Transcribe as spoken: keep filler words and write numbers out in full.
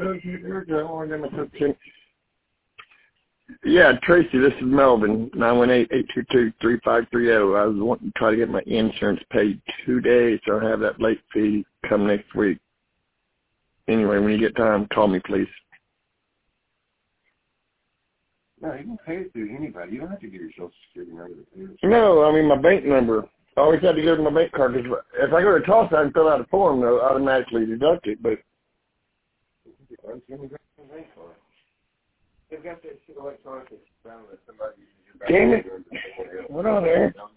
Yeah, Tracy, this is Melvin, nine one eight, eight two two, three five three zero. I was wanting to try to get my insurance paid today, so I have that late fee come next week. Anyway, when you get time, call me, please. No, you can pay it through anybody. You don't have to give your social security number. No, I mean my bank number. I always had to go to my bank card, because if I go to toss, I can fill out a form, they'll automatically deduct it, but... They've got that shit electronically. Damn it. What on there?